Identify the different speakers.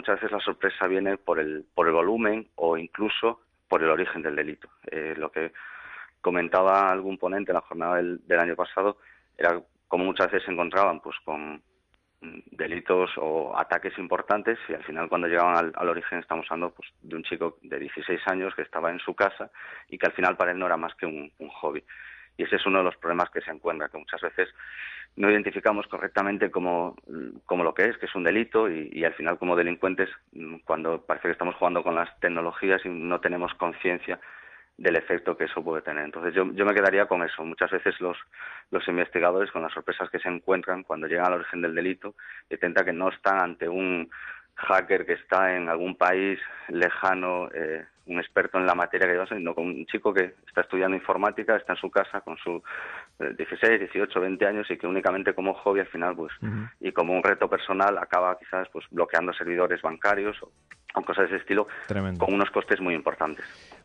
Speaker 1: muchas veces la sorpresa viene por el volumen o incluso por el origen del delito. Lo que comentaba algún ponente en la jornada del año pasado era como muchas veces se encontraban pues con delitos o ataques importantes y al final cuando llegaban al origen estamos hablando pues de un chico de 16 años que estaba en su casa y que al final para él no era más que un hobby. Y ese es uno de los problemas que se encuentra, que muchas veces no identificamos correctamente como lo que es un delito y al final como delincuentes, cuando parece que estamos jugando con las tecnologías y no tenemos conciencia del efecto que eso puede tener. Entonces yo me quedaría con eso. Muchas veces los investigadores, con las sorpresas que se encuentran cuando llegan al origen del delito, detectan que no están ante un hacker que está en algún país lejano, un experto en la materia que lleva, sino con un chico que está estudiando informática, está en su casa con sus 16, 18, 20 años y que únicamente como hobby al final pues y como un reto personal acaba quizás pues bloqueando servidores bancarios o cosas de ese estilo
Speaker 2: Tremendo.
Speaker 1: con unos costes muy importantes.